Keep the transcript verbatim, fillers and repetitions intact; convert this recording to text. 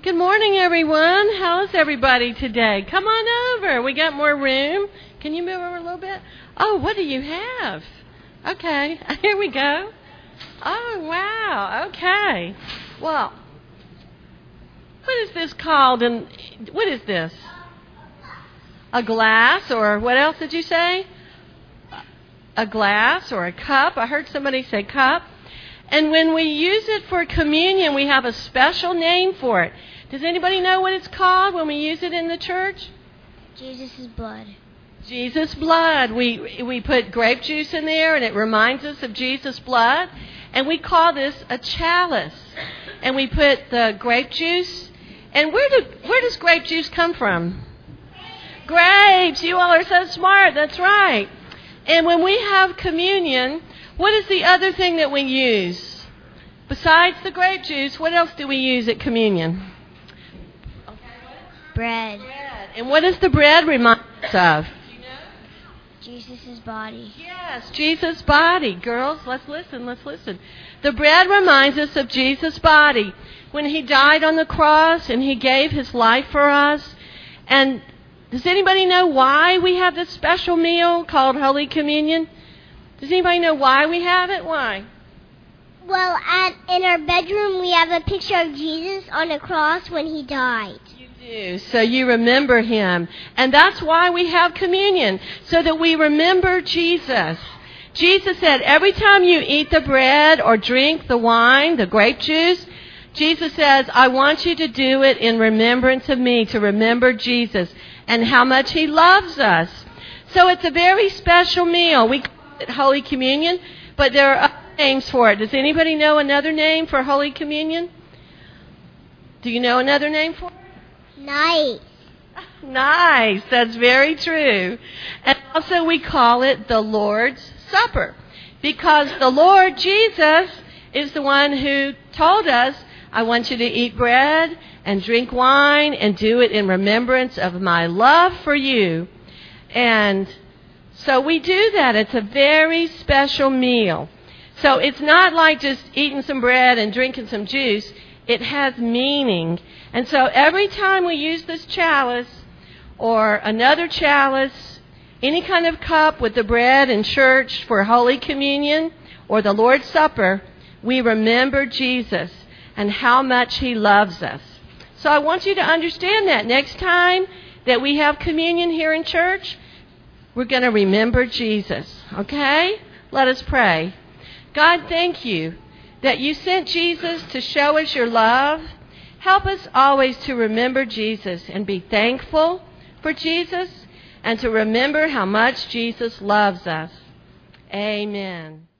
Good morning, everyone. How's everybody today? Come on over. We got more room. Can you move over a little bit? Oh, what do you have? Okay, here we go. Oh, wow. Okay. Well, what is this called? And what is this? A glass, or what else did you say? A glass or a cup. I heard somebody say cup. And when we use it for communion, we have a special name for it. Does anybody know what it's called when we use it in the church? Jesus' blood. Jesus' blood. We we put grape juice in there, and it reminds us of Jesus' blood. And we call this a chalice. And we put the grape juice. And where do where does grape juice come from? Grapes. You all are so smart. That's right. And when we have communion, what is the other thing that we use? Besides the grape juice, what else do we use at communion? Bread. Bread. And what does the bread remind us of? Jesus' body. Yes, Jesus' body. Girls, let's listen, let's listen. The bread reminds us of Jesus' body. When he died on the cross and he gave his life for us. And does anybody know why we have this special meal called Holy Communion? Does anybody know why we have it? Why? Well, at, in our bedroom, we have a picture of Jesus on the cross when he died. You do, so you remember him. And that's why we have communion, so that we remember Jesus. Jesus said, every time you eat the bread or drink the wine, the grape juice, Jesus says, I want you to do it in remembrance of me, to remember Jesus and how much he loves us. So it's a very special meal. We call it Holy Communion, but there are other names for it. Does anybody know another name for Holy Communion? Do you know another name for it? Nice. Nice. That's very true. And also we call it the Lord's Supper, because the Lord Jesus is the one who told us, I want you to eat bread and drink wine and do it in remembrance of my love for you. And so we do that. It's a very special meal. So it's not like just eating some bread and drinking some juice. It has meaning. And so every time we use this chalice or another chalice, any kind of cup with the bread in church for Holy Communion or the Lord's Supper, we remember Jesus and how much he loves us. So I want you to understand that next time that we have communion here in church, we're going to remember Jesus, okay? Let us pray. God, thank you that you sent Jesus to show us your love. Help us always to remember Jesus and be thankful for Jesus and to remember how much Jesus loves us. Amen.